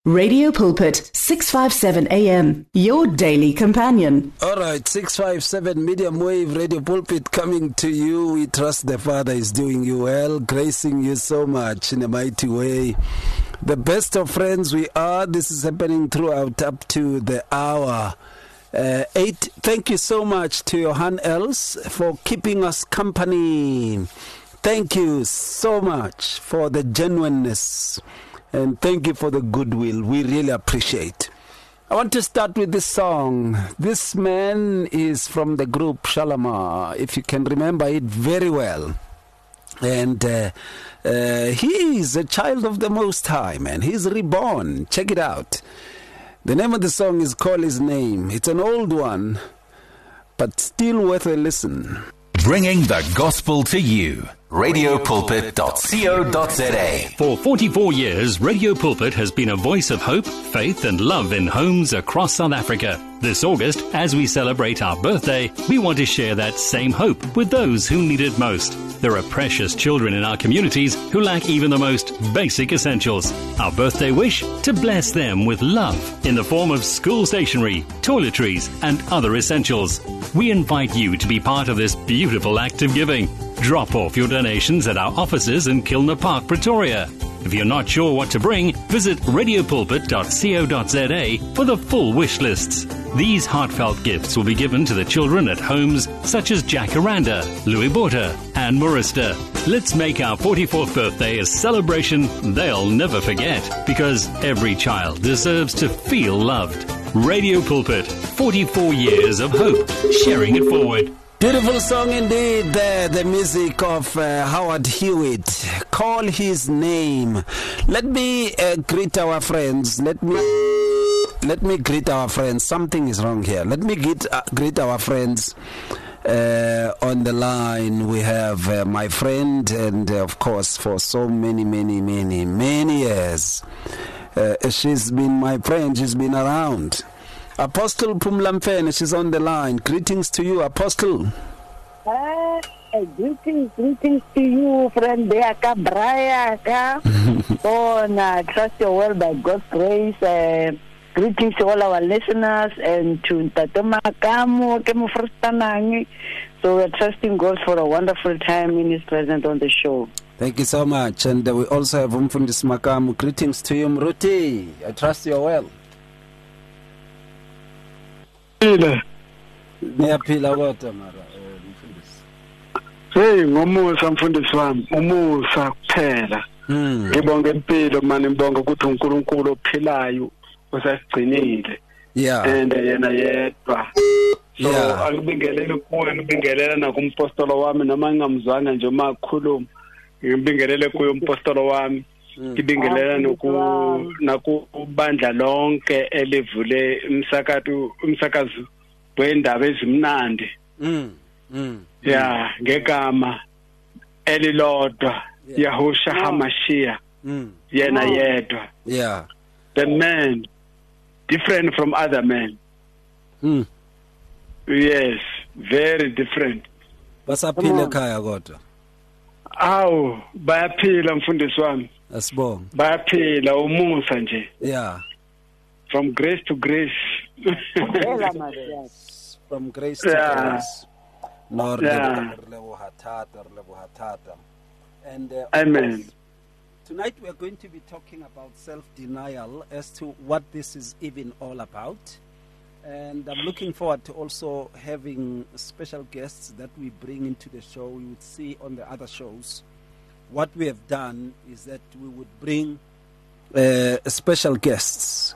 Radio Pulpit, 657 AM, your daily companion. All right, 657 medium wave Radio Pulpit coming to you. We trust the Father is doing you well, gracing you so much in a mighty way. The best of friends we are. This is happening throughout up to the hour 8. Thank you so much to Johan Els for keeping us company. Thank you so much for the genuineness. And thank you for the goodwill. We really appreciate. I want to start with this song. This man is from the group Shalamar, if you can remember it very well. And he is a child of the Most High, man. He's reborn. Check it out. The name of the song is Call His Name. It's an old one, but still worth a listen. Bringing the gospel to you. radiopulpit.co.za. For 44 years, Radio Pulpit has been a voice of hope, faith and love in homes across South Africa. This August, as we celebrate our birthday, we want to share that same hope with those who need it most. There are precious children in our communities who lack even the most basic essentials. Our birthday wish? To bless them with love in the form of school stationery, toiletries and other essentials. We invite you to be part of this beautiful act of giving. Drop off your donations at our offices in Kilner Park, Pretoria. If you're not sure what to bring, visit radiopulpit.co.za for the full wish lists. These heartfelt gifts will be given to the children at homes such as Jacaranda, Louis Botha and Marista. Let's make our 44th birthday a celebration they'll never forget, because every child deserves to feel loved. Radio Pulpit, 44 years of hope, sharing it forward. Beautiful song indeed there, the music of Howard Hewitt. Call His Name. Let me greet our friends. Let me greet our friends. Something is wrong here. Let me greet our friends on the line. We have my friend, and of course for so many years. She's been my friend. She's been around. Apostle Pumlamfene, she's on the line. Greetings to you, Apostle. Greetings to you, friend Deaka Brayaka. I trust you're well by God's grace. Greetings to all our listeners and to Tatoma Kamu, Kemufrustanangi. So we're trusting God for a wonderful time in His presence on the show. Thank you so much. And we also have Umfundis Makamu. Greetings to you, Mruti. I trust you're well. Niyaphila kodwa mara mfundisi. Hey ngomusa mfundisi wami, umusa kuphela. Ngibonga impilo manje ngibonga ukuthi uNkulunkulu ophilayo usasigcinile. Yeah. And yena yedwa. So Yeah. angibingelele kuwe, ngibingelela nakumpostolo wami noma ngingamzwanga nje makhuluma. Ngibingelele kuye umpostolo wami. Ngibingelela nakubandla lonke elivule umsakazo wendaba ezimnandi. Yeah, ngegama elilodwa Yahusha HaMashiach. Yena yedwa. Yeah. The man different from other men. Yes, very different. Basaphila ekhaya kodwa. Awu, bayaphila mfundisi wami. Asibonga. Bayaphila umusa nje. Yeah. From grace to grace. From grace to grace. And Amen. Tonight we are going to be talking about self-denial as to what this is even all about. And I'm looking forward to also having special guests that we bring into the show. You would see on the other shows. What we have done is that we would bring special guests,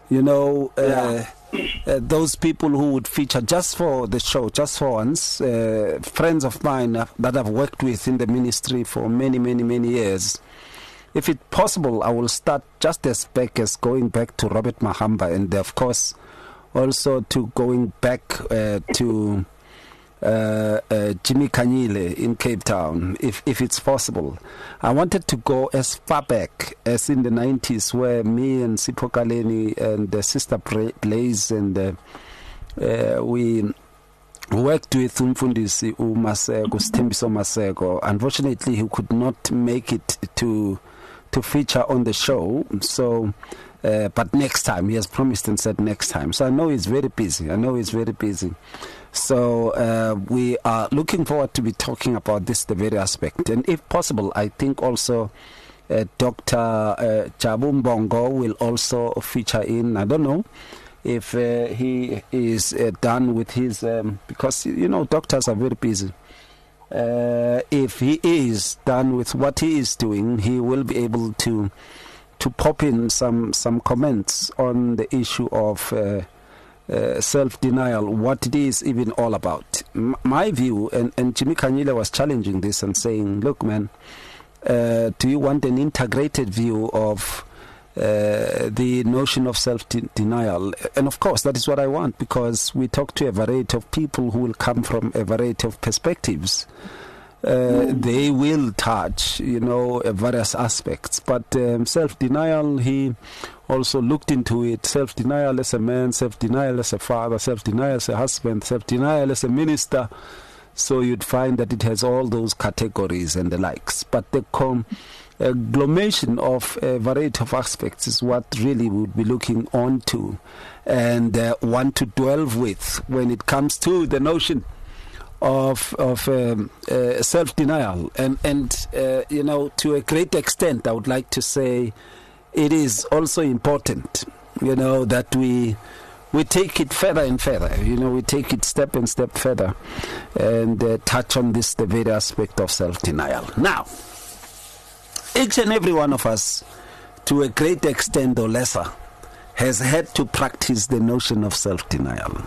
those people who would feature just for the show, just for once, friends of mine that I've worked with in the ministry for many years. If it's possible, I will start just as back as going back to Robert Mahamba, and of course also to going back to Jimmy Kanyile in Cape Town, if it's possible. I wanted to go as far back as in the 90s, where me and Sipho Kaleni and Sister Blaze and we worked with Umfundisi Maseko, Sthembiso Maseko. Unfortunately, he could not make it to feature on the show, so But next time, he has promised and said next time. So I know he's very busy. So we are looking forward to be talking about this, the very aspect. And if possible, I think also Dr. Jabu Mbongo will also feature in. I don't know if he is done with his, because, doctors are very busy. If he is done with what he is doing, he will be able to pop in some comments on the issue of self-denial, what it is even all about. My view, and Jimmy Kanyile was challenging this and saying, look, man, do you want an integrated view of the notion of self-denial? And of course, that is what I want, because we talk to a variety of people who will come from a variety of perspectives. They will touch, various aspects. But self-denial, he also looked into it. Self-denial as a man, self-denial as a father, self-denial as a husband, self-denial as a minister. So you'd find that it has all those categories and the likes. But the agglomeration of a variety of aspects is what really we would be looking on to and want to dwell with when it comes to the notion of self-denial. And to a great extent, I would like to say it is also important, that we take it further and further. We take it step and step further and touch on this, the very aspect of self-denial. Now, each and every one of us, to a great extent or lesser, has had to practice the notion of self-denial.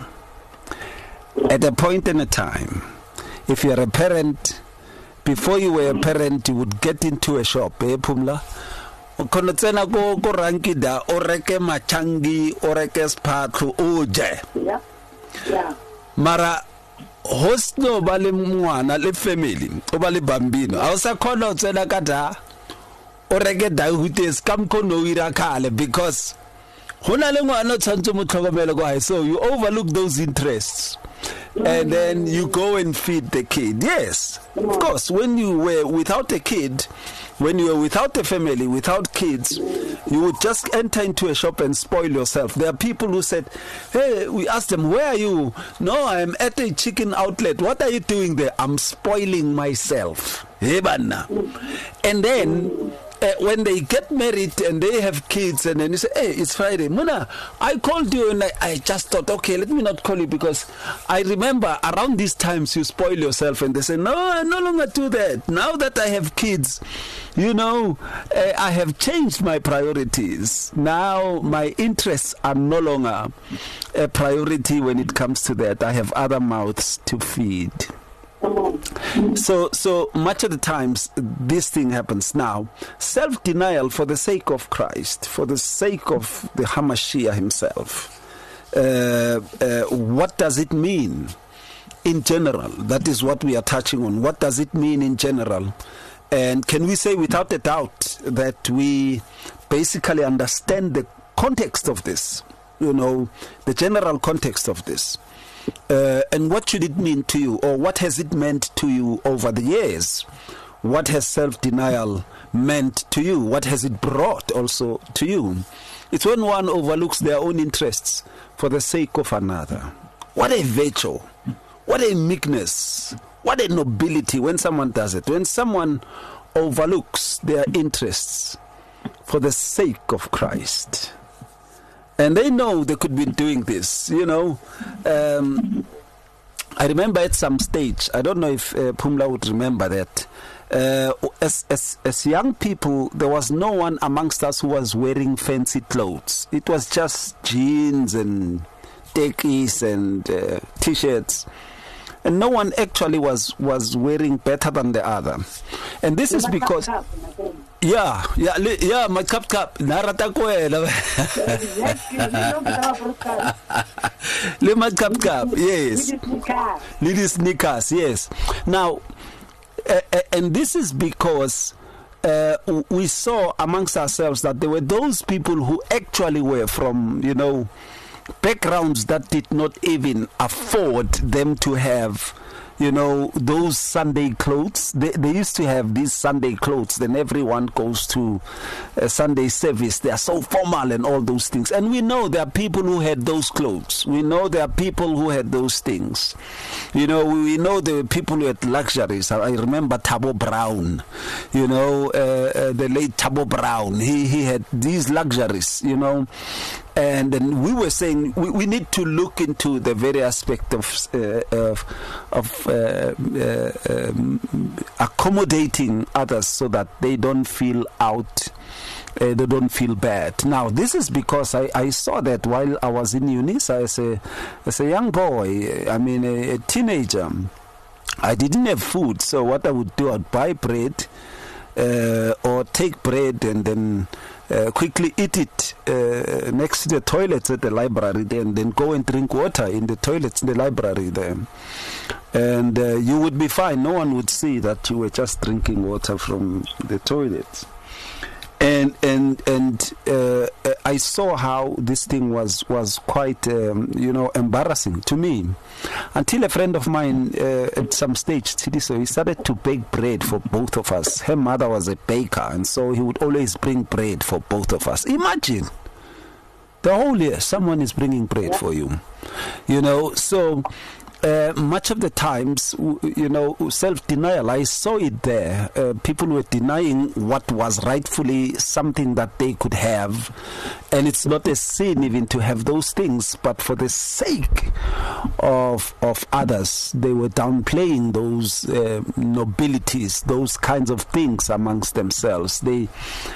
At a point in a time, if you're a parent, before you were a parent, you would get into a shop, Pumla, ukonotsena go rankida oreke machangi oreke spathu uje. Yeah. Mara hosno bale mwana le family o bale bambino awusa khona utsena kada oreke dahutes kam kono ira khale, because hona le ngwana tshantse mo tlhokomele kwa, so you overlook those interests. And then you go and feed the kid. Yes, of course, when you were without a kid, when you were without a family, without kids, you would just enter into a shop and spoil yourself. There are people who said, hey, we asked them, where are you? No, I'm at a chicken outlet. What are you doing there? I'm spoiling myself. And then when they get married and they have kids, and then you say, hey, it's Friday. Muna, I called you and I just thought, okay, let me not call you because I remember around these times you spoil yourself. And they say, no, I no longer do that. Now that I have kids, I have changed my priorities. Now my interests are no longer a priority when it comes to that. I have other mouths to feed. So much of the times this thing happens. Now, self-denial for the sake of Christ, for the sake of the Hamashiach himself, what does it mean in general? That is what we are touching on. What does it mean in general? And can we say without a doubt that we basically understand the context of this, the general context of this? And what should it mean to you, or what has it meant to you over the years? What has self-denial meant to you? What has it brought also to you? It's when one overlooks their own interests for the sake of another. What a virtue, what a meekness, what a nobility when someone does it. When someone overlooks their interests for the sake of Christ. And they know they could be doing this, I remember at some stage, I don't know if Pumla would remember that, as young people, there was no one amongst us who was wearing fancy clothes. It was just jeans and tekis and T-shirts. And no one actually was wearing better than the other. And this is because... Yeah, my cup. Narata koela. My cup. Yes. Little sneakers. Yes. Now, and this is because we saw amongst ourselves that there were those people who actually were from, backgrounds that did not even afford them to have you know, those Sunday clothes. They used to have these Sunday clothes. Then everyone goes to a Sunday service. They are so formal and all those things. And we know there are people who had those clothes. We know there are people who had those things. You know, we know there were people who had luxuries. I remember Thabo Brown, you know, the late Thabo Brown. He had these luxuries, you know. And then we were saying we need to look into the very aspect of accommodating others so that they don't feel out, they don't feel bad. Now, this is because I saw that while I was in UNISA as a young boy, I mean a teenager. I didn't have food, so what I would do, I'd buy bread or take bread and then quickly eat it next to the toilets at the library there, and then go and drink water in the toilets in the library there. And you would be fine. No one would see that you were just drinking water from the toilets. And I saw how this thing was quite, you know, embarrassing to me. Until a friend of mine at some stage, so he started to bake bread for both of us. Her mother was a baker, and so he would always bring bread for both of us. Imagine, the whole year, someone is bringing bread for you. You know, so... much of the times, you know, self-denial, I saw it there. People were denying what was rightfully something that they could have. And it's not a sin even to have those things, but for the sake of others, they were downplaying those nobilities, those kinds of things amongst themselves. They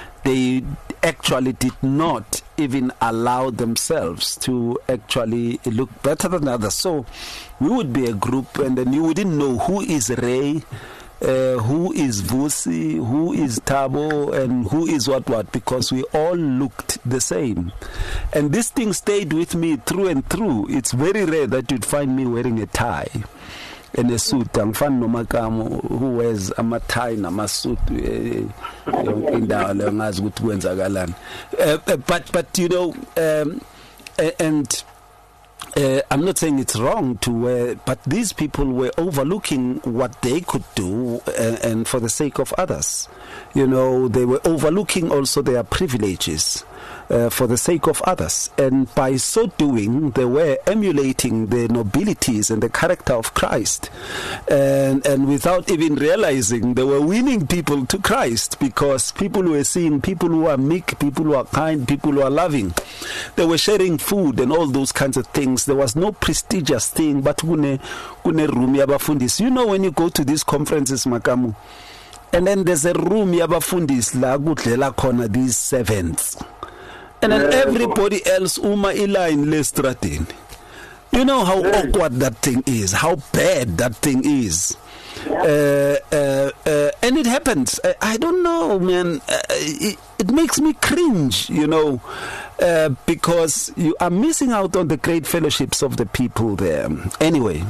actually did not even allow themselves to actually look better than others. So we would be a group, and then you wouldn't know who is Ray, who is Vusi, who is Thabo, and who is what, because we all looked the same. And this thing stayed with me through and through. It's very rare that you'd find me wearing a tie and a suit. Angifani noMakamo who wears a tie namasuit indawo leyo ngazi ukuthi kwenzakalani. But you know, and I'm not saying it's wrong to wear, but these people were overlooking what they could do and for the sake of others. You know, they were overlooking also their privileges for the sake of others. And by so doing, they were emulating the nobilities and the character of Christ. And without even realizing, they were winning people to Christ, because people were seeing people who are meek, people who are kind, people who are loving. They were sharing food and all those kinds of things. There was no prestigious thing, but kune room yabafundis. You know, when you go to these conferences, Makamu, and then there's a room yabafundis la kudlela khona these servants. And then everybody else, Uma Ila in Lestratini. You know how awkward that thing is, how bad that thing is. And it happens. I don't know, man. It makes me cringe, you know, because you are missing out on the great fellowships of the people there. Anyway,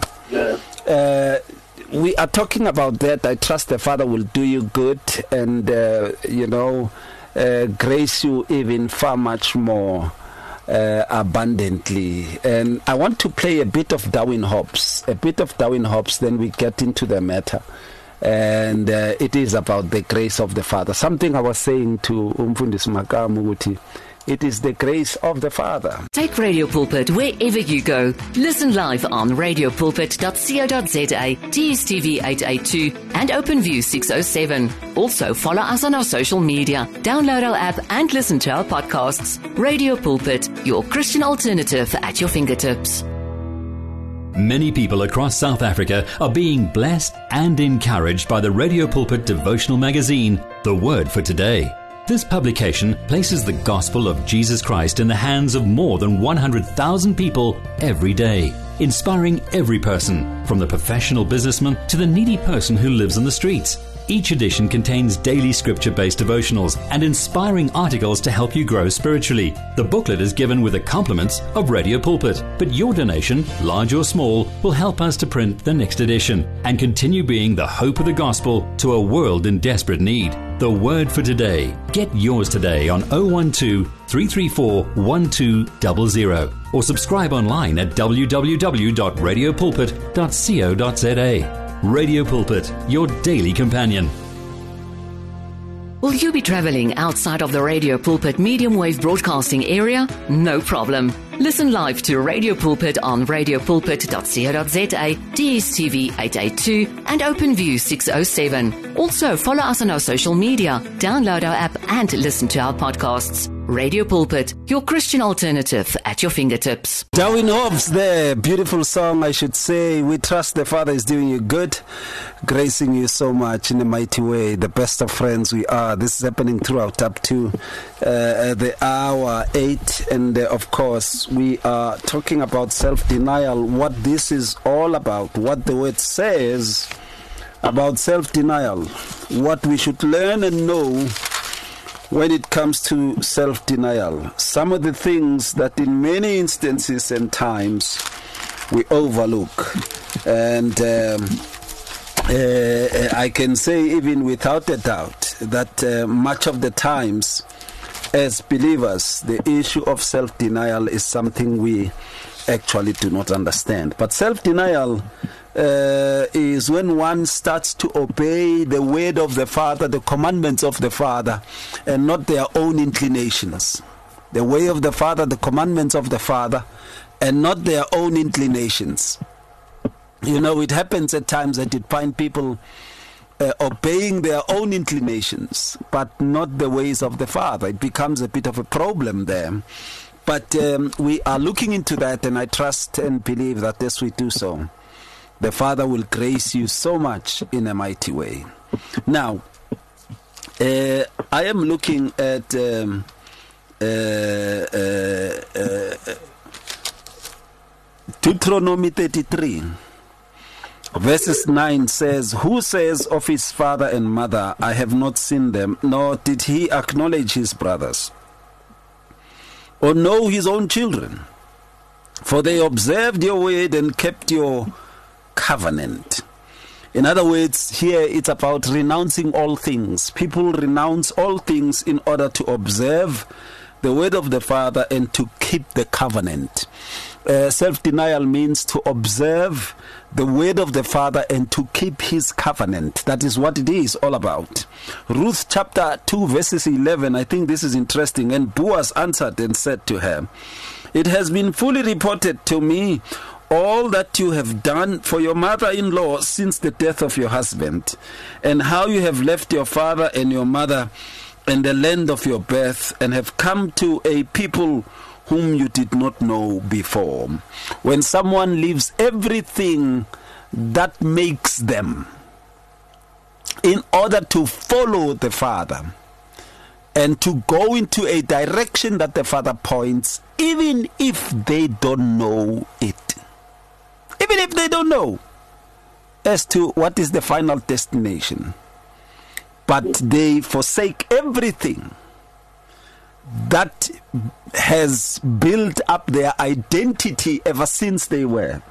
we are talking about that. I trust the Father will do you good and, you know, grace you even far much more abundantly. And I want to play a bit of Darwin Hobbs, then we get into the matter. And it is about the grace of the Father. Something I was saying to Umfundisi Makamu, it is the grace of the Father. Take Radio Pulpit wherever you go. Listen live on radiopulpit.co.za, DSTV 882 and OpenView 607. Also follow us on our social media, download our app and listen to our podcasts. Radio Pulpit, your Christian alternative at your fingertips. Many people across South Africa are being blessed and encouraged by the Radio Pulpit devotional magazine, The Word for Today. This publication places the gospel of Jesus Christ in the hands of more than 100,000 people every day, inspiring every person, from the professional businessman to the needy person who lives on the streets. Each edition contains daily scripture-based devotionals and inspiring articles to help you grow spiritually. The booklet is given with the compliments of Radio Pulpit, but your donation, large or small, will help us to print the next edition and continue being the hope of the gospel to a world in desperate need. The Word for Today. Get yours today on 012 334 1200 or subscribe online at www.radiopulpit.co.za. Radio Pulpit, your daily companion. Will you be travelling outside of the Radio Pulpit medium wave broadcasting area? No problem. Listen live to Radio Pulpit on radiopulpit.co.za, DSTV 882 and OpenView 607. Also follow us on our social media, download our app and listen to our podcasts. Radio Pulpit, your Christian alternative at your fingertips. Darwin Hobbs there, beautiful song I should say. We trust the Father is doing you good, gracing you so much in a mighty way. The best of friends we are. This is happening throughout up to the hour 8 and of course we are talking about self-denial, what this is all about, what the word says about self-denial, what we should learn and know when it comes to self-denial. Some of the things that in many instances and times we overlook. And I can say even without a doubt that much of the times as believers, the issue of self-denial is something we actually do not understand. But self-denial is when one starts to obey the word of the Father, the commandments of the Father, and not their own inclinations. The way of the Father, the commandments of the Father, and not their own inclinations. You know, it happens at times that you find people obeying their own inclinations, but not the ways of the Father. It becomes a bit of a problem there. But we are looking into that, and I trust and believe that as we do so, the Father will grace you so much in a mighty way. Now, I am looking at Deuteronomy 33. Verses 9 says, "Who says of his father and mother, I have not seen them, nor did he acknowledge his brothers, or know his own children? For they observed your word and kept your covenant." In other words, here it's about renouncing all things. People renounce all things in order to observe the word of the Father and to keep the covenant. Self-denial means to observe the word of the Father and to keep his covenant. That is what it is all about. Ruth chapter 2 verses 11, I think this is interesting. "And Boaz answered and said to her, It has been fully reported to me all that you have done for your mother-in-law since the death of your husband, and how you have left your father and your mother and the land of your birth, and have come to a people whom you did not know before." When someone leaves everything that makes them in order to follow the Father and to go into a direction that the Father points, even if they don't know it, even if they don't know as to what is the final destination, but they forsake everything that has built up their identity ever since they were,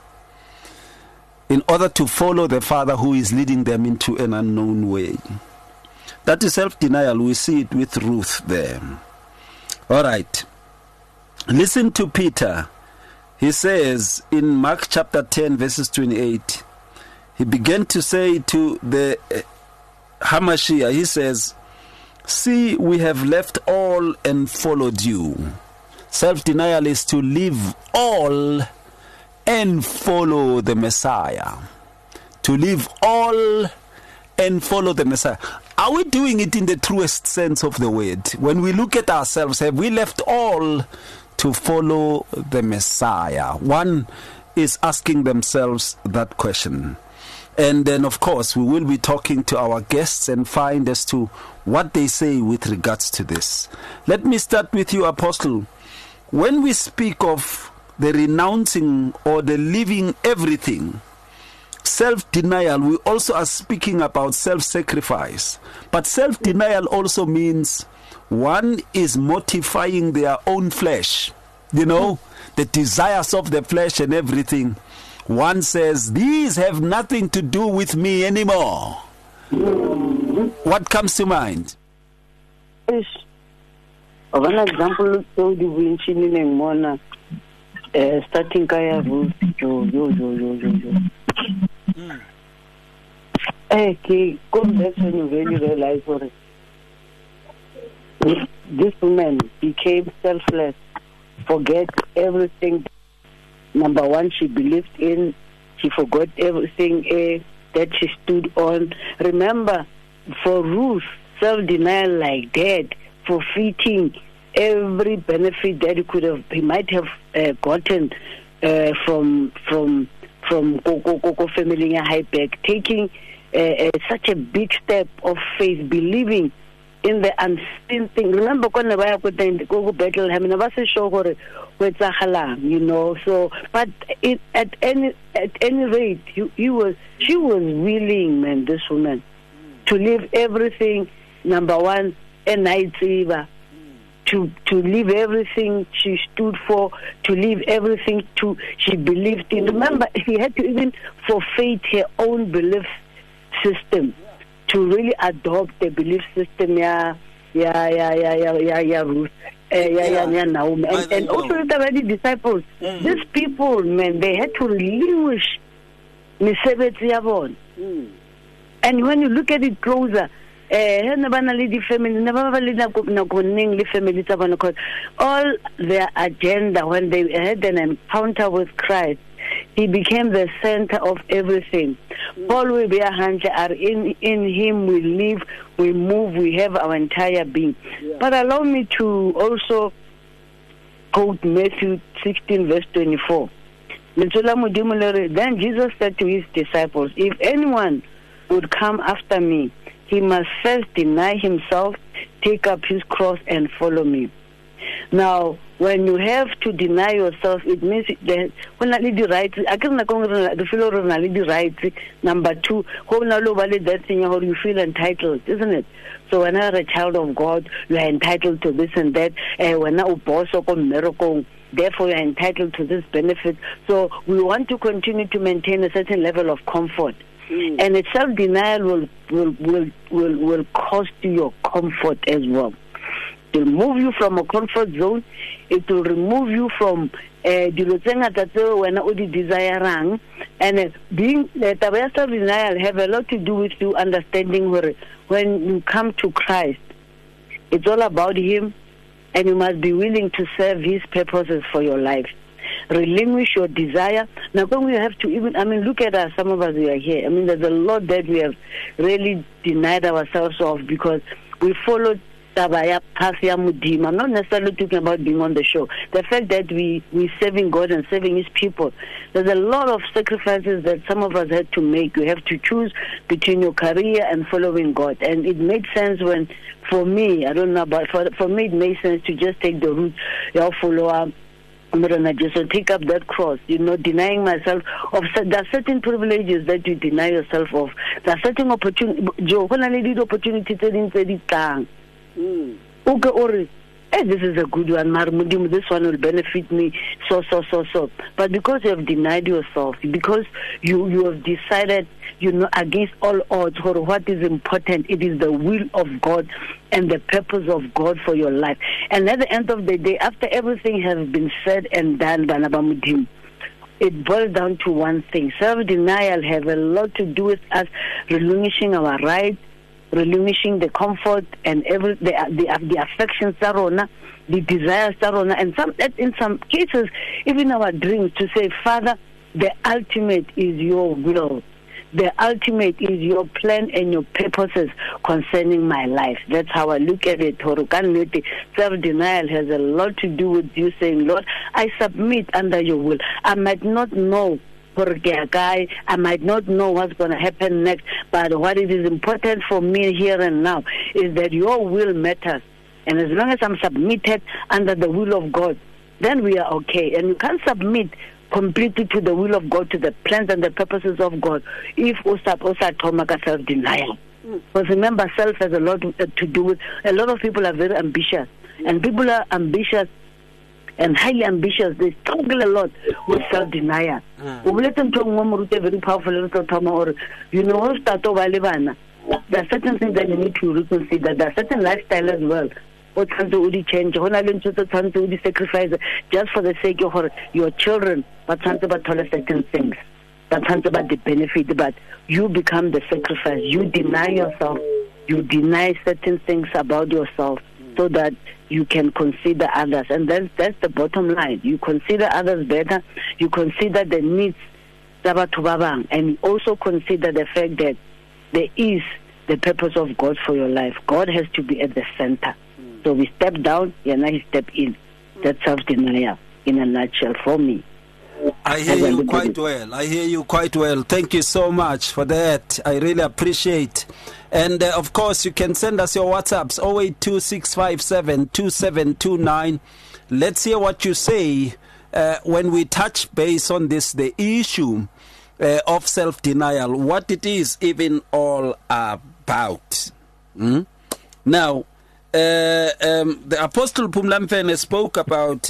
in order to follow the Father who is leading them into an unknown way. That is self-denial. We see it with Ruth there. All right. Listen to Peter. He says in Mark chapter 10 verses 28, he began to say to the Hamashiach, he says, "See, we have left all and followed you." Self-denial is to leave all and follow the Messiah. To leave all and follow the Messiah. Are we doing it in the truest sense of the word? When we look at ourselves, have we left all to follow the Messiah? One is asking themselves that question. And then, of course, we will be talking to our guests and find as to what they say with regards to this. Let me start with you, Apostle. When we speak of the renouncing or the leaving everything, self-denial, we also are speaking about self-sacrifice. But self-denial also means one is mortifying their own flesh. You know, the desires of the flesh and everything. One says, these have nothing to do with me anymore. What comes to mind? Is of an example, so the winching in Mona, starting Kaya Ruth, yo. Hey, come back when you really realize what this woman became selfless, forget everything. Number one, she believed in, she forgot everything that she stood on. Remember, for Ruth, self-denial like that, forfeiting every benefit that he might have gotten from Coco family in Highback, taking such a big step of faith, believing in the unseen thing. Remember, when I go Bethlehem, I was sure you know. So, but at any rate, she was willing, man, this woman, to leave everything. Number one, a night saver, to leave everything she stood for, to leave everything she believed in. Remember, she had to even forfeit her own belief system to really adopt the belief system. Ruth. Naomi. And also the disciples. These people, man, they had to relinquish Misebet. And when you look at it closer, all their agenda, when they had an encounter with Christ, he became the center of everything. Paul will be a hunter, in him we live, we move, we have our entire being. But allow me to also quote Matthew 16 verse 24. Then Jesus said to his disciples, if anyone would come after me, he must first deny himself, take up his cross and follow me. Now, when you have to deny yourself, it means that when I lead the right, I can't the feel right. Number two, that thing how you feel entitled, isn't it? So when you're a child of God, you are entitled to this and that. When you're boss or miracle, therefore you are entitled to this benefit. So we want to continue to maintain a certain level of comfort. And a self-denial will cost you your comfort as well. It will move you from a comfort zone. It will remove you from the desire. And being the self-denial have a lot to do with you understanding where when you come to Christ, it's all about Him, and you must be willing to serve His purposes for your life. Relinquish your desire. Now, when we have to look at us, some of us we are here. There's a lot that we have really denied ourselves of because we followed Tabaya Pasia Mudim. I'm not necessarily talking about being on the show. The fact that we serving God and serving His people. There's a lot of sacrifices that some of us had to make. You have to choose between your career and following God. And it made sense when, for me, I don't know, but for me it made sense to just take the route, your follower. So take up that cross, denying myself of. There are certain privileges that you deny yourself of. There are certain opportunities. When I need opportunity, okay, or this is a good one. This one will benefit me. So. But because you have denied yourself, because you have decided, against all odds, for what is important, it is the will of God and the purpose of God for your life. And at the end of the day, after everything has been said and done, it boils down to one thing. Self-denial has a lot to do with us relinquishing our rights, relinquishing the comfort and the affections, the desires, and in some cases, even our dreams, to say, Father, the ultimate is your will. The ultimate is your plan and your purposes concerning my life. That's how I look at it. Self-denial has a lot to do with you saying, Lord, I submit under your will. I might not know I might not know what's going to happen next, but what it is important for me here and now is that your will matters. And as long as I'm submitted under the will of God, then we are okay. And you can't submit completely to the will of God, to the plans and the purposes of God, if Osat self-denial. Because remember, self has a lot to do with, a lot of people are very ambitious. And people are ambitious and highly ambitious. They struggle a lot with self-denial. Very powerful, there are certain things that you need to reconsider. There are certain lifestyle as well. What trying to change, trying to sacrifice just for the sake of your children, but trying to certain things. But trying to the benefit, but you become the sacrifice. You deny yourself. You deny certain things about yourself so that you can consider others. And that's the bottom line. You consider others better. You consider the needs, and also consider the fact that there is the purpose of God for your life. God has to be at the center. So we step down, and now he step in. That's self-denial in a nutshell for me. I hear you quite well. I hear you quite well. Thank you so much for that. I really appreciate. And of course, you can send us your WhatsApps 0826572729. Let's hear what you say when we touch base on this, the issue of self-denial, what it is even all about. Now, the Apostle Pumlamfene spoke about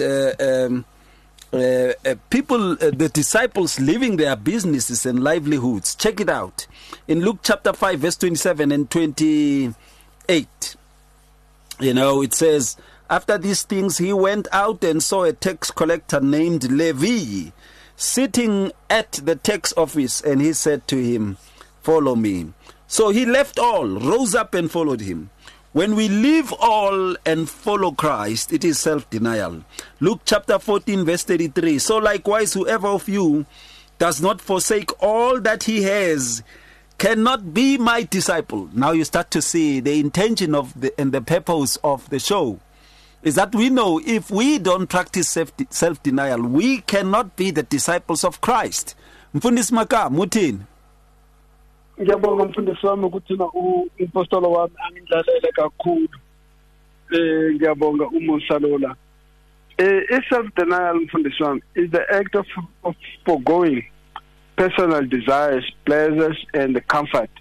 people, the disciples leaving their businesses and livelihoods. Check it out. In Luke chapter 5, verse 27 and 28, it says, after these things, he went out and saw a tax collector named Levi sitting at the tax office, and he said to him, follow me. So he left all, rose up and followed him. When we leave all and follow Christ, it is self-denial. Luke chapter 14, verse 33. So likewise, whoever of you does not forsake all that he has cannot be my disciple. Now you start to see the intention of and the purpose of the show is that we know if we don't practice self-denial, we cannot be the disciples of Christ. Mfundisi Maka, muthini? Ngiyabonga mfundisi wami ukuthi na umpostolo wami angidlalele kakhulu. Ngiyabonga umusa lola. Self-denial mfundisi wami is the act of foregoing personal desires, pleasures and comfort.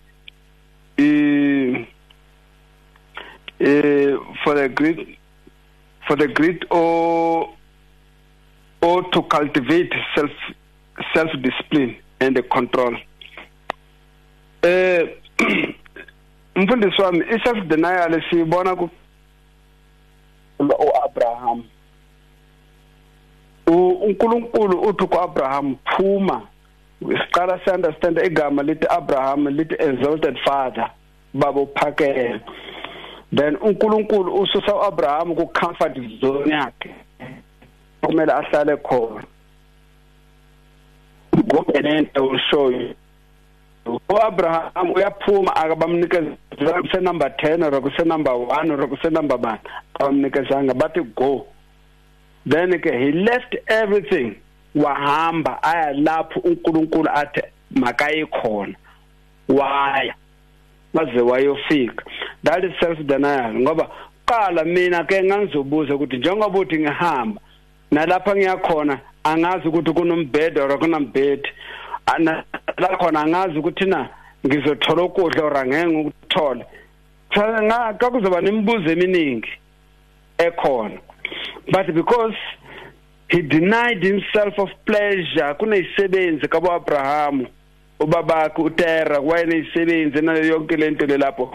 For the greed or to cultivate self-discipline and control. Mfundisi wami self-denial siyibona ku Abraham. uNkulunkulu uthi ku Abraham phuma. Siqala si understand igama lithi Abraham lithi exalted father, baba uphakeme. Then uNkulunkulu ususa uAbraham ku comfort zone yakhe. Kumele ahlale khona. Ngoba will show you. Abraham uyaphuma akabamnikeza kuse number 10 or kuse number 1 or kuse number 1 abamnikezanga bathi go. Then he left everything wahamba aya lapho uNkulunkulu athi makaye khona waya maze wayofika. That is self-denial. Ngoba qala mina ke ngangizobuza ukuthi njengoba uthi ngihamba nalapha ngiyakhona angazi ukuthi kunombhede or kunambhede la khona angazi ukuthi na ngizothola ukudla or angeke ukuthola. Ngaka kuzoba nemibuzo eminingi ekhona. But because he denied himself of pleasure, kuneyisebenzi kabo Abraham ubabakhe uTera wayeneyisebenzi nayo yonke lento lapho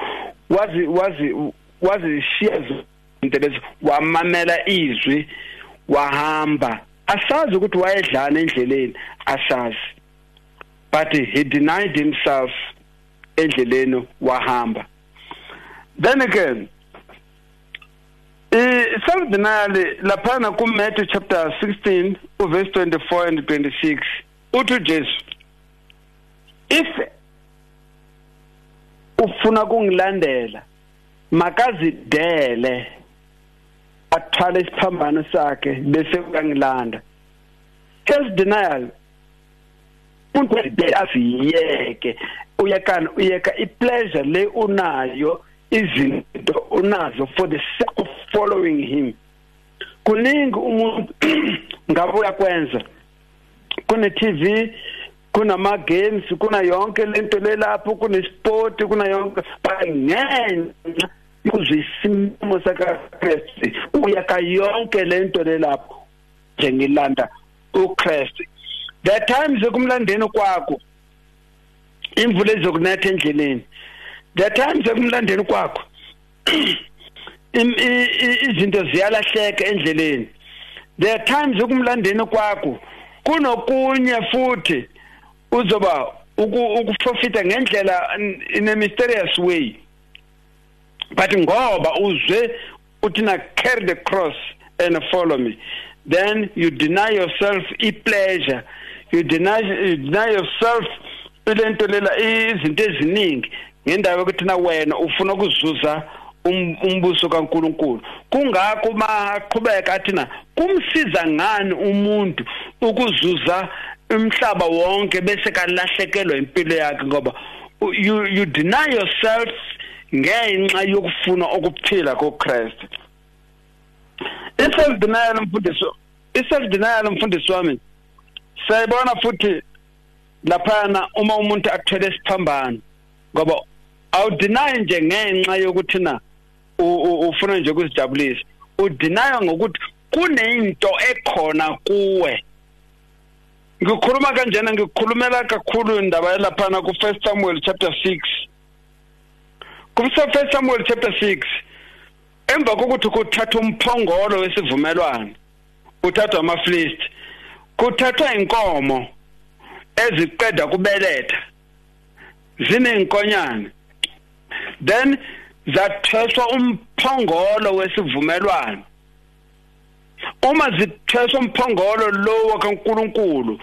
wazishiya into lezi wamamela izwi wahamba asazi ukuthi wayedlana endleleni asazi. But he denied himself endleleni wahamba. Then again, self-denial laphana ku Matthew chapter 16 verse 24 and 26 uthi Jesu, if ufuna kungilandela makazidele athwale isiphambano sakhe bese uyangilanda. Self-denial umuntu asiyeke uyeka ipleasure le unayo izinto unazo for the sake of following him. Kuningi umuntu ngabe uyakwenza, kune TV, kuna ma games, kuna yonke lento lelapho, kuna sport, kuna yonke bangenza uzisimo saka Christ uyaka yonke lento lelapho njengilanda uChrist. There times ekumlandeni kwakho imvula ezokunetha endleleni there are times ekumlandeni kwakho izinto ziyalahleka endleleni. There are times ekumlandeni kwakho kunokunye futhi uzoba ukuprofita ngendlela in a mysterious way. But ngoba uzwe uthina carry the cross and follow me, then you deny yourself pleasure, you deny yourself into lela izinto eziningi ngendaba ukuthi na wena ufuna ukuzuza umbuso kaNkuluNkulu. Kungakho maqhubeka athina kumsiza ngani umuntu ukuzuza umhlaba wonke bese kalahlekelwa impilo yakhe ngoba you deny yourself ngenxa yokufuna ukuphila koKristu. Self-denial mfundisi wami sayibona futhi laphana uma umuntu athwele isiphambano ngoba awudeny nje ngenxa yokuthi na ufuna nje ukuzijabulisa, udeny ngokuthi kunento ekhona kuwe. Ngikhuluma kanjena ngikhulumela kakhulu indaba laphana ku 1 Samuel chapter 6. Ku 1 Samuel chapter 6 emva kokuthi kuthatha umphongolo wesivumelwano uthathwa amaFilisti, kuthathwa inkomo eziqeda kubeletha zinenkonyane, then zatheswa umphongolo wesivumelwano. Uma zitheswa umphongolo lo kaNkuluNkulu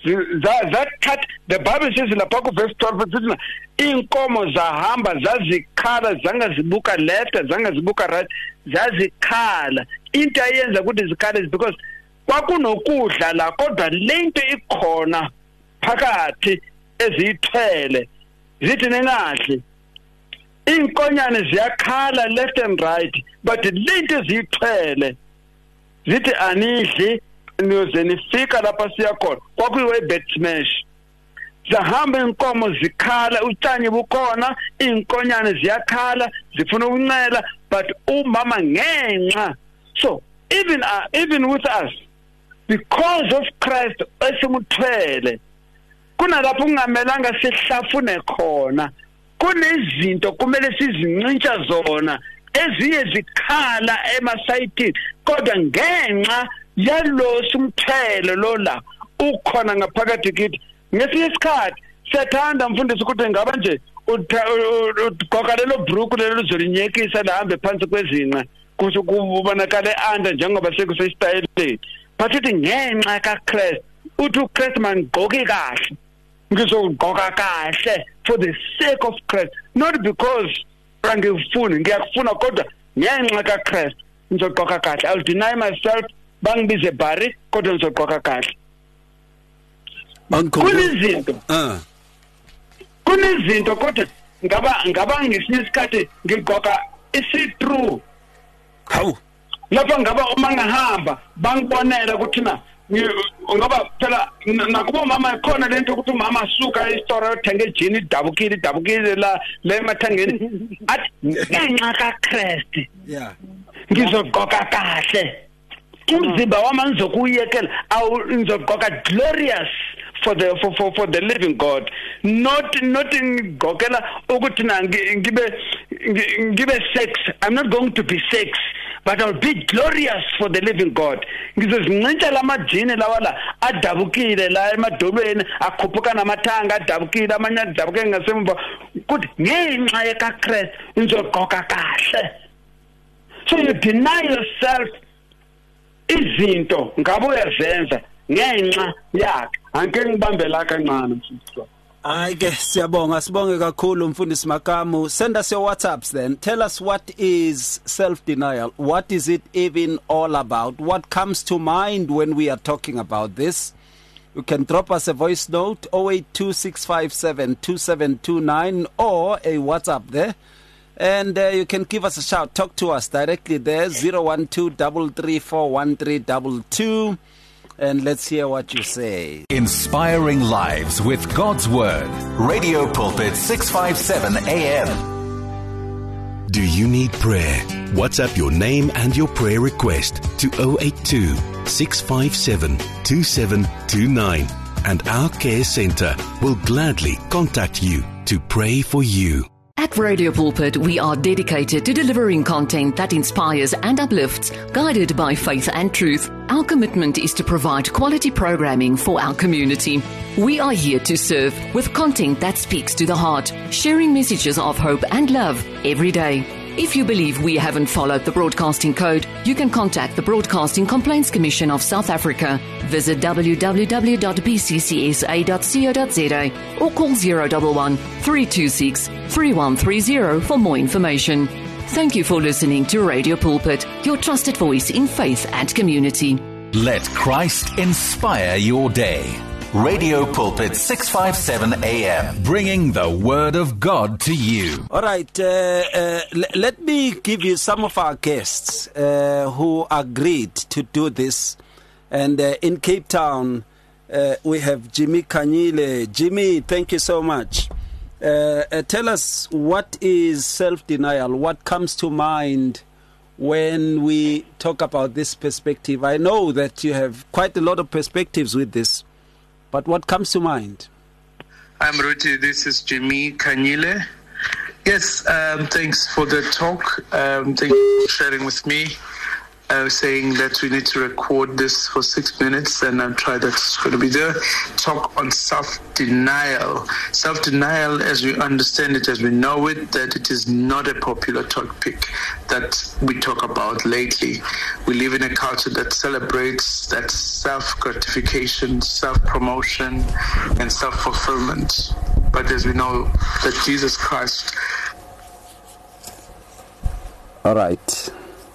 that the Bible says lapha ku verse 12 inkomo zahamba zazikhala zangazibuka left zangazibuka right zazikhala. Into ayenza ukuthi zikhala is because kwakunokudla la kodwa lento ikhona phakathi ezithele zithi nengahle inkonyane ziyakhala left and right but lento ezithele zithi anidli niyoze nifika lapha siyakhona kwakuyiwe Bethshemesh. Zahamba inkomo zikhala utshani bukhona inkonyane ziyakhala zifuna ukuncela but umama ngenxa. So even with us, because of Christ esimuthwele kunalapho ungamelanga sihlafune khona, kunezinto kumele sizincintsha zona eziye zikhala emasayitini kodwa ngenxa yalo simthele lo la ukhona ngaphakathi kithi. Ngesinye isikhathi siyathanda mfundisi ukuthi ngaba nje ugoka lelo bruku lelo zolinyekisa lahambe phansi kwezinqa kuthi kubonakala eanda njengoba sekusestayeleni, but uthi ngenxa kaKristu uthi uKristu mangqoke kahle, ngizogqoka kahle for the sake of Christ, not because angifuni ngiyakufuna kodwa ngenxa kaKristu ngizogqoka kahle. I'll deny myself bangibize bari kodwa ngizogqoka kahle. Kunezinto kodwa ngaba ngesinye isikhathi ngigqoka isi-true. Hawu lapha ngaba uma ngahamba bangibonela ukuthi na ngoba phela nakuba mama khona lento ukuthi umama asuka isitoro yothenga ejini idabukile la emathangeni athi ngenxa kaKristu ngizogqoka kahle umzimba wami ngizokuyekela ngizogqoka glorious for the living God, not ngigqokela ukuthi na ngibe sex. I'm not going to be sex, but I'll be glorious for the living God. Ngizozincintsha lamajini lawa la adabukile la emadolweni akhuphuka namathanga adabukile amanye adabuke ngasemva kuthi ngenxa yekaKristu ngizogqoka kahle. So you deny yourself izinto ngabe uyazenza ngenxa yakhe. Angeke ngibambe la kancane mfundisi. Ayike sibonge kakhulu mfundisi Makamu. Send us your WhatsApps then. Tell us what is self-denial. What is it even all about? What comes to mind when we are talking about this? You can drop us a voice note 0826572729 or a WhatsApp there. And you can give us a shout. Talk to us directly there 012334132. And let's hear what you say. Inspiring lives with God's Word. Radio Pulpit 657 AM. Do you need prayer? WhatsApp your name and your prayer request to 082 657 2729. And our care center will gladly contact you to pray for you. At At Radio Pulpit, we are dedicated to delivering content that inspires and uplifts, guided by faith and truth. Our commitment is to provide quality programming for our community. We are here to serve with content that speaks to the heart, sharing messages of hope and love every day. If you believe we haven't followed the broadcasting code, you can contact the Broadcasting Complaints Commission of South Africa. Visit www.bccsa.co.za or call 011 326 3130 for more information. Thank you for listening to Radio Pulpit, your trusted voice in faith and community. Let Christ inspire your day. Radio Pulpit 657 AM, bringing the Word of God to you. All right, let me give you some of our guests who agreed to do this. And in Cape Town, we have Jimmy Kanyile. Jimmy, thank you so much. Tell us, what is self-denial? What comes to mind when we talk about this perspective? I know that you have quite a lot of perspectives with this. But what comes to mind? I'm Ruti. This is Jimmy Kanyile. Yes, thanks for the talk. Thank you for sharing with me. Saying that we need to record this for 6 minutes, and I'm trying that's going to be the talk on self-denial. Self-denial, as we understand it, as we know it, that it is not a popular topic that we talk about lately. We live in a culture that celebrates that self-gratification, self-promotion, and self-fulfillment. But as we know that Jesus Christ... All right.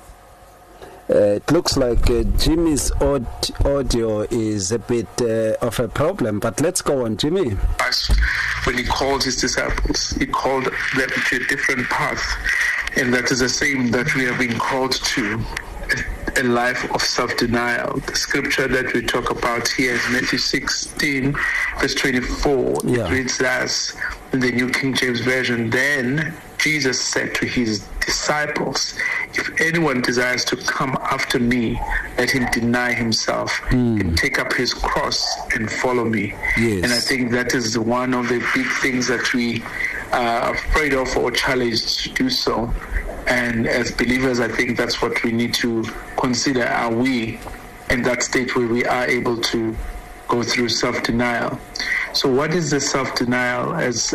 It looks like Jimmy's audio is a bit of a problem, but let's go on, Jimmy. When he called his disciples, he called them to a different path, and that is the same that we have been called to, a life of self-denial. The scripture that we talk about here is Matthew 16, verse 24. Yeah. It reads as, in the New King James Version, then Jesus said to his disciples, if anyone desires to come after me, let him deny himself and take up his cross and follow me. Yes. And I think that is one of the big things that we are afraid of or challenged to do so. And as believers, I think that's what we need to consider. Are we in that state where we are able to go through self-denial? So what is the self-denial as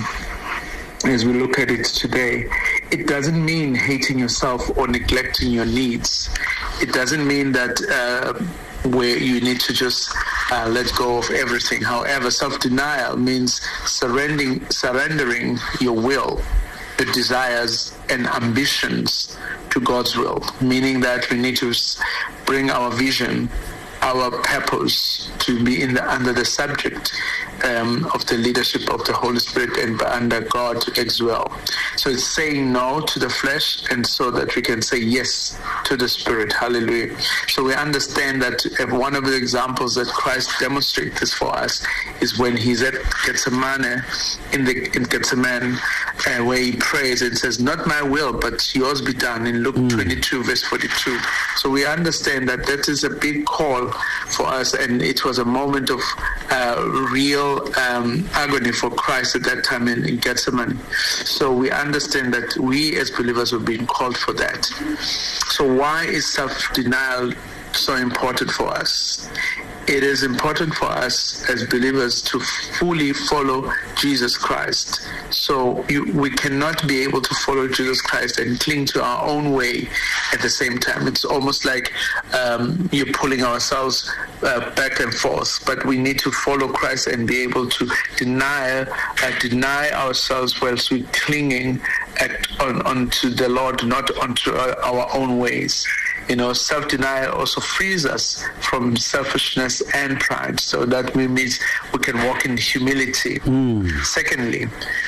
we look at it today? It doesn't mean hating yourself or neglecting your needs. It doesn't mean that where you need to just let go of everything. However, self-denial means surrendering your will, your desires and ambitions to God's will, meaning that we need to bring our vision, our purpose to be under the subject of the leadership of the Holy Spirit and under God as well. So it's saying no to the flesh, and so that we can say yes to the Spirit. Hallelujah. So we understand that one of the examples that Christ demonstrates this for us is when he's at Gethsemane, in Gethsemane, where he prays and says, not my will, but yours be done, in Luke 22, verse 42. So we understand that that is a big call for us, and it was a moment of real agony for Christ at that time in Gethsemane. So we understand that we as believers were being called for that. So why is self-denial so important for us? It is important for us as believers to fully follow Jesus Christ. So we cannot be able to follow Jesus Christ and cling to our own way at the same time. It's almost like you're pulling ourselves back and forth. But we need to follow Christ and be able to deny ourselves whilst we're clinging onto the Lord, not onto our own ways. You know, self-denial also frees us from selfishness and pride, so that means we can walk in humility. Secondly,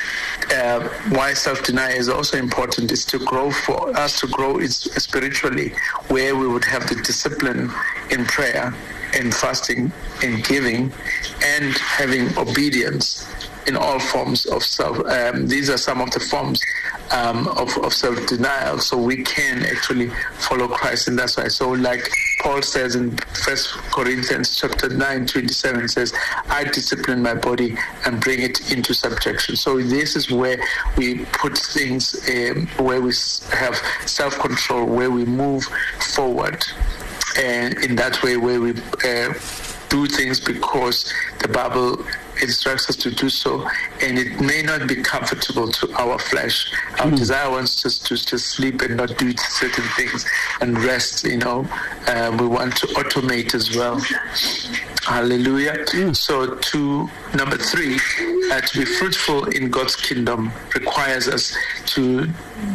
why self-denial is also important is for us to grow spiritually, where we would have the discipline in prayer, in fasting, in giving, and having obedience in all forms of self. These are some of the forms of self-denial, so we can actually follow Christ in that way. So like Paul says in 1 Corinthians chapter 9:27, says, I discipline my body and bring it into subjection. So this is where we put things, where we have self-control, where we move forward. And in that way, where we do things because the Bible instructs us to do so, and it may not be comfortable to our flesh. Our desire wants us to just sleep and not do certain things and rest, we want to automate as well. Hallelujah. So number 3, to be fruitful in God's kingdom requires us to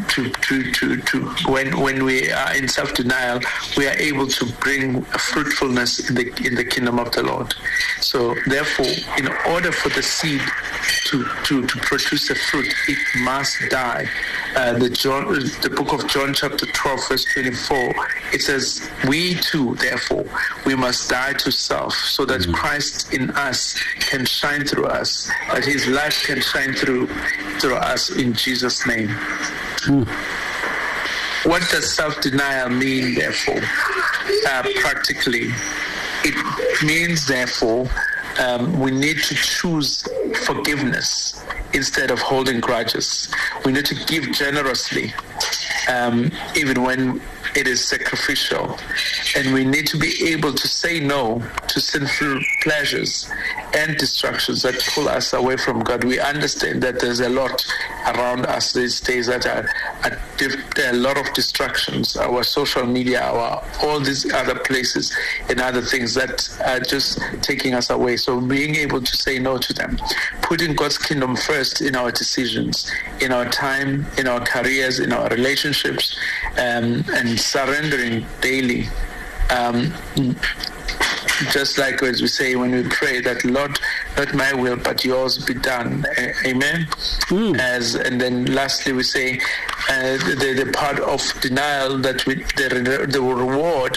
when we are in self-denial, we are able to bring a fruitfulness in the kingdom of the Lord. So therefore, in order for the seed to produce a fruit, it must die. The book of John chapter 12 verse 24, it says, we too, therefore, we must die to self, so that Christ in us can shine through us, that his life can shine through us in Jesus' name. What does self-denial mean, therefore? Practically, it means, therefore, we need to choose forgiveness instead of holding grudges. We need to give generously, even when it is sacrificial. And we need to be able to say no to sinful pleasures and distractions that pull us away from God. We understand that there's a lot around us these days that there are a lot of distractions, our social media, all these other places and other things that are just taking us away. So being able to say no to them, putting God's kingdom first in our decisions, in our time, in our careers, in our relationships, and surrendering daily. Just like as we say when we pray that, Lord, not my will but yours be done. Amen. And then lastly we say the part of denial, that the reward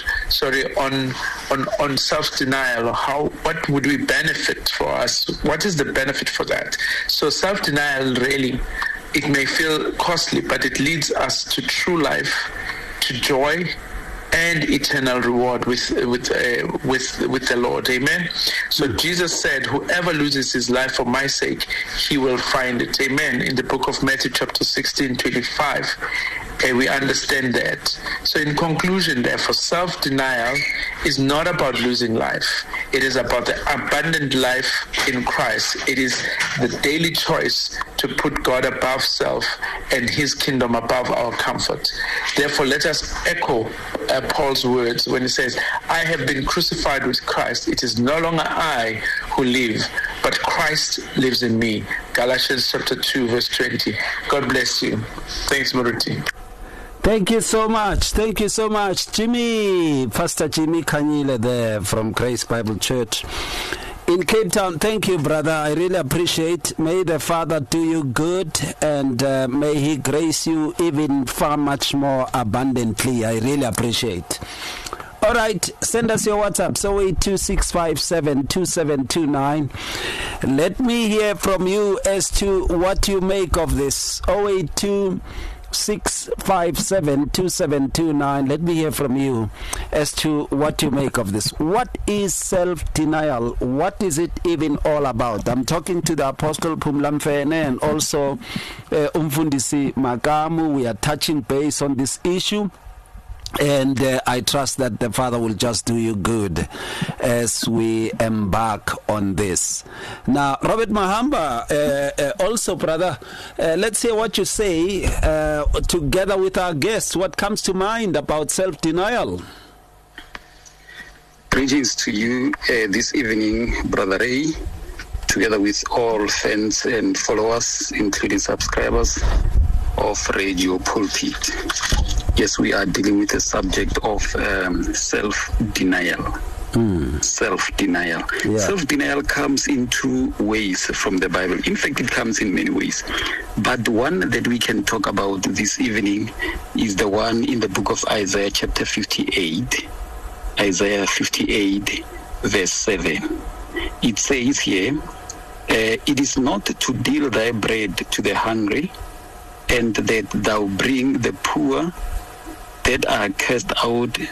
on self-denial, what would we benefit for us? What is the benefit for that? So self-denial, really, it may feel costly, but it leads us to true life, to joy, and eternal reward with the Lord. Amen. So Jesus said, whoever loses his life for my sake, he will find it. Amen. In the book of Matthew chapter 16:25, we understand that. So in conclusion, therefore, self-denial is not about losing life. It is about the abundant life in Christ. It is the daily choice to put God above self and his kingdom above our comfort. Therefore, let us echo Paul's words when he says, I have been crucified with Christ. It is no longer I who live, but Christ lives in me. Galatians chapter 2 verse 20. God bless you. Thanks, Maruti. Thank you so much. Thank you so much, Jimmy. Pastor Jimmy Kanyile there from Grace Bible Church in Cape Town. Thank you, brother. I really appreciate. May the Father do you good, and may he grace you even far much more abundantly. I really appreciate. All right, send us your WhatsApp, 08265727229. Let me hear from you as to what you make of this. 08265727229. Let me hear from you as to what you make of this. What is self-denial? What is it even all about? I'm talking to the Apostle Phumla Mfene and also Umfundisi Magamu. We are touching base on this issue. And I trust that the Father will just do you good as we embark on this. Now, Robert Mahamba, also, brother, let's hear what you say together with our guests. What comes to mind about self-denial? Greetings to you this evening, Brother Ray, together with all fans and followers, including subscribers of Radio Pulpit. Yes, we are dealing with the subject of self-denial. Self-denial. Yeah. Self-denial comes in two ways from the Bible. In fact, it comes in many ways. But the one that we can talk about this evening is the one in the book of Isaiah chapter 58. Isaiah 58 verse 7. It says here, it is not to deal thy bread to the hungry, and that thou bring the poor that are cast out to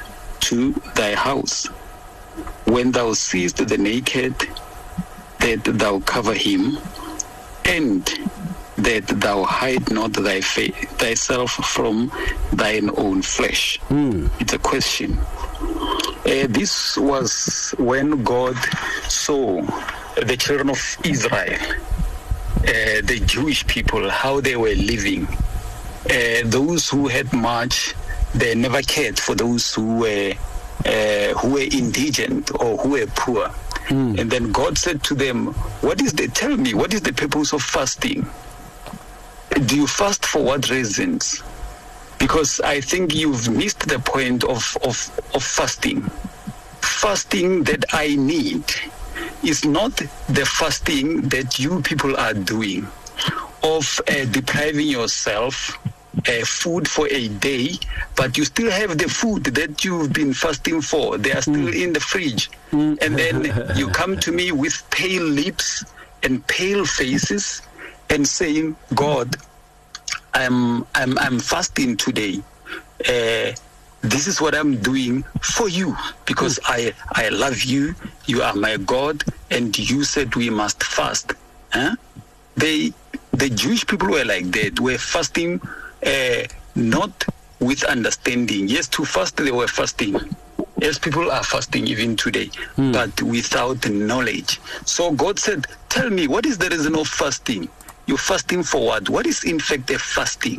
into thy house. When thou seest the naked, that thou cover him, and that thou hide not thyself from thine own flesh. It's a question. This was when God saw the children of Israel, the Jewish people, how they were living. Those who had much, they never cared for those who were indigent or who were poor. And then God said to them, tell me, what is the purpose of fasting? Do you fast for what reasons? Because I think you've missed the point of fasting. Fasting that I need is not the fasting that you people are doing of depriving yourself food for a day, but you still have the food that you've been fasting for. They are still in the fridge. And then you come to me with pale lips and pale faces and saying, God, I'm fasting today. This is what I'm doing for you because I love you. You are my God, and you said we must fast. The Jewish people were like that. Were fasting not with understanding. Yes, to fast they were fasting. Yes, people are fasting even today, but without knowledge. So God said, tell me, what is the reason of fasting? You're fasting for what? What is in fact a fasting?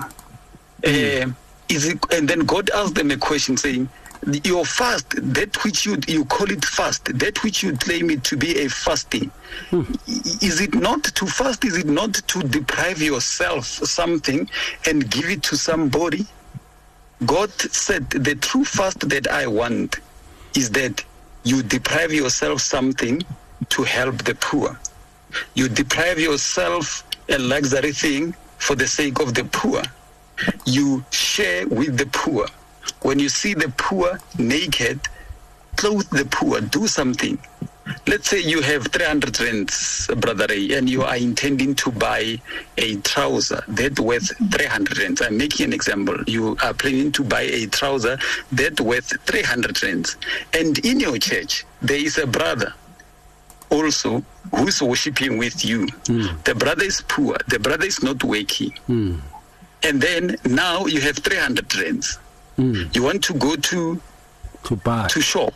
And then God asked them a question saying, your fast, that which you call it fast, that which you claim it to be a fasting, is it not to fast? Is it not to deprive yourself something and give it to somebody? God said, the true fast that I want is that you deprive yourself something to help the poor. You deprive yourself a luxury thing for the sake of the poor. You share with the poor. When you see the poor naked, clothe the poor, do something. Let's say you have 300 rands, Brother Ray, and you are intending to buy a trouser that worth 300 rands. I'm making an example. You are planning to buy a trouser that worth 300 rands. And in your church, there is a brother also who's worshiping with you. The brother is poor. The brother is not working. And then now you have 300 rands. You want to go to shop,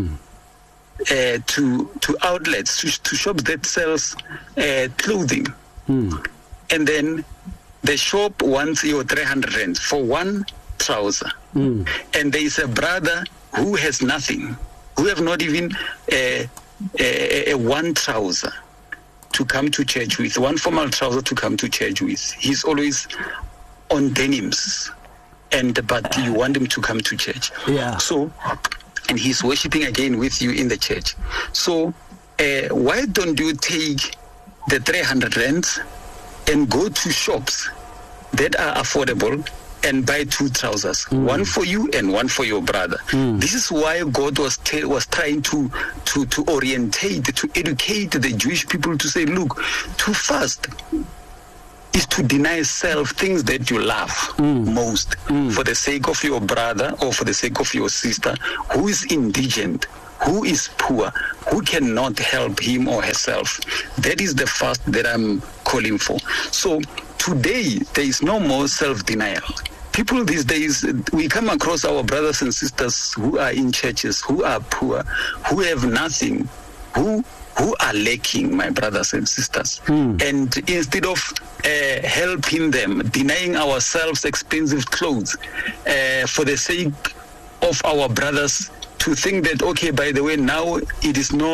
to outlets, to shops that sells clothing. And then the shop wants your 300 rands for one trouser. And there is a brother who has nothing, who have not even a one trouser to come to church with, one formal trouser to come to church with. He's always on denims, but you want him to come to church. So, and he's worshiping again with you in the church. So, why don't you take the 300 rands and go to shops that are affordable and buy two trousers, one for you and one for your brother? This is why God was trying to orientate, to educate the Jewish people to say, look, to fast is to deny self things that you love most for the sake of your brother or for the sake of your sister who is indigent, who is poor, who cannot help him or herself. That is the fast that I'm calling for. So today, there is no more self-denial. People these days, we come across our brothers and sisters who are in churches, who are poor, who have nothing, who are lacking, my brothers and sisters. And instead of helping them, denying ourselves expensive clothes for the sake of our brothers, to think that, okay, by the way, now it is no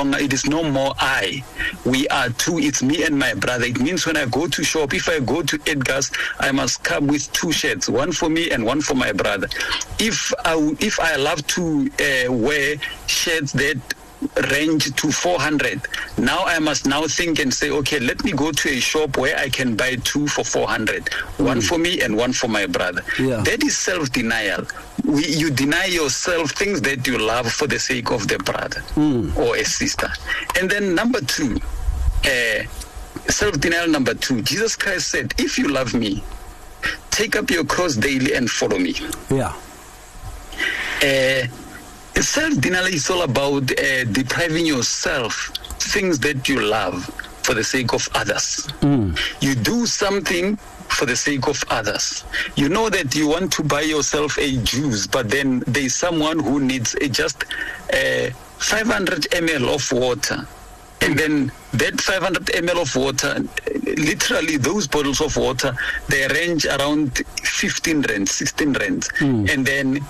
more I. We are two, it's me and my brother. It means when I go to shop, if I go to Edgar's, I must come with two shirts, one for me and one for my brother. If I love to wear shirts that range to 400, now I must now think and say, okay, let me go to a shop where I can buy two for 400, one for me and one for my brother. That is self-denial. You deny yourself things that you love for the sake of the brother or a sister. And then number two, self-denial number two, Jesus Christ said, if you love me, take up your cross daily and follow me. Self-denial is all about depriving yourself things that you love for the sake of others. You do something for the sake of others. You know that you want to buy yourself a juice, but then there's someone who needs just 500 ml of water. And then that 500 ml of water, literally those bottles of water, they range around 15 rand, 16 rand. And then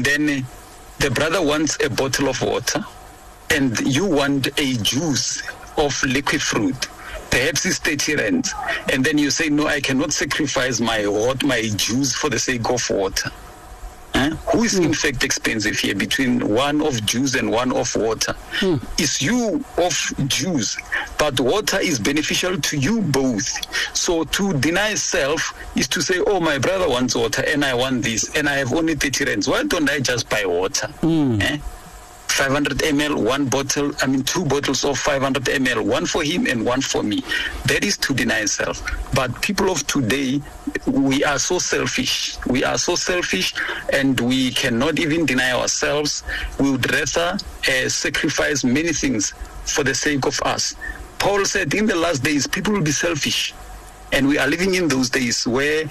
the brother wants a bottle of water and you want a juice of liquid fruit. Perhaps it's 30 rand. And then you say, no, I cannot sacrifice my juice for the sake of water. Who is in fact expensive here between one of juice and one of water? It's you of juice, but water is beneficial to you both. So to deny self is to say, oh, my brother wants water and I want this and I have only 30 rands. Why don't I just buy water? 500 ml, 2 bottles of 500 ml, one for him and one for me. That is to deny self. But people of today, we are so selfish. We are so selfish and we cannot even deny ourselves. We would rather sacrifice many things for the sake of us. Paul said in the last days, people will be selfish. And we are living in those days where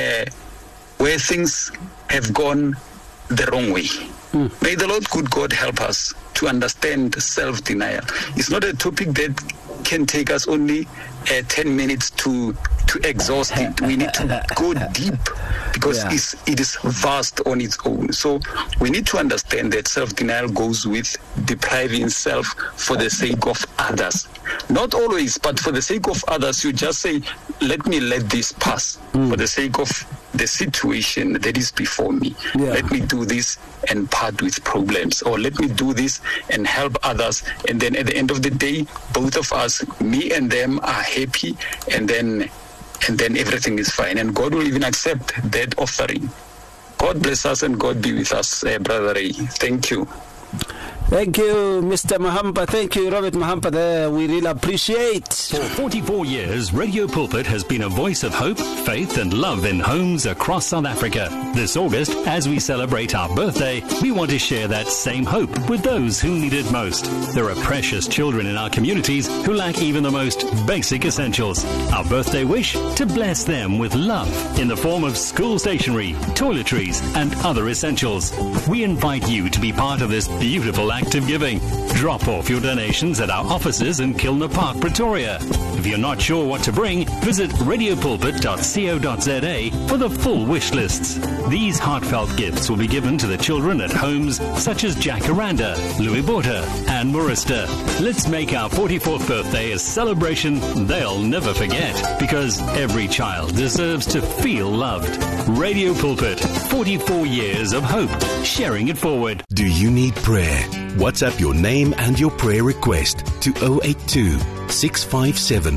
things have gone the wrong way. May the Lord good God help us to understand self-denial. It's not a topic that can take us only 10 minutes to exhaust it. We need to go deep because it is vast on its own. So we need to understand that self-denial goes with depriving self for the sake of others. Not always, but for the sake of others, you just say, let me let this pass for the sake of the situation that is before me. Let me do this and part with problems, or let me do this and help others, and then at the end of the day, both of us, me and them, are happy, and then everything is fine, and God will even accept that offering. God bless us and God be with us, Brother Ray. Thank you. Thank you, Mr. Mahampa. Thank you, Robert Mahampa there. We really appreciate. For 44 years, Radio Pulpit has been a voice of hope, faith and love in homes across South Africa. This August, as we celebrate our birthday, we want to share that same hope with those who need it most. There are precious children in our communities who lack even the most basic essentials. Our birthday wish? To bless them with love in the form of school stationery, toiletries and other essentials. We invite you to be part of this beautiful act of giving. Drop off your donations at our offices in Kilner Park, Pretoria. If you're not sure what to bring, visit radiopulpit.co.za for the full wish lists. These heartfelt gifts will be given to the children at homes such as Jacaranda, Louis Botha and Marista. Let's make our 44th birthday a celebration they'll never forget, because every child deserves to feel loved. Radio Pulpit, 44 years of hope, sharing it forward. Do you need prayer? WhatsApp your name and your prayer request to 082 657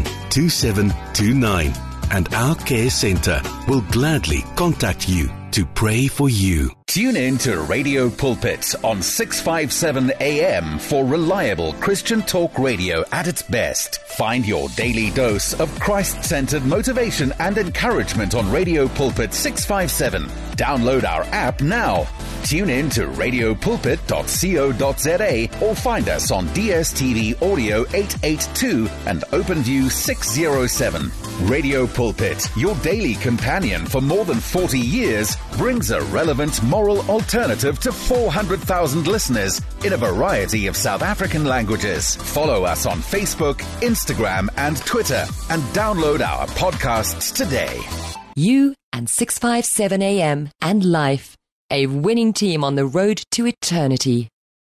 2729 and our care center will gladly contact you to pray for you. Tune in to Radio Pulpit on 657 AM for reliable Christian talk radio at its best. Find your daily dose of Christ-centered motivation and encouragement on Radio Pulpit 657. Download our app now. Tune in to radiopulpit.co.za or find us on DSTV Audio 882 and OpenView 607. Radio Pulpit, your daily companion for more than 40 years, brings a relevant moral alternative to 400,000 listeners in a variety of South African languages. Follow us on Facebook, Instagram and Twitter and download our podcasts today. You and 657 AM and Life, a winning team on the road to eternity.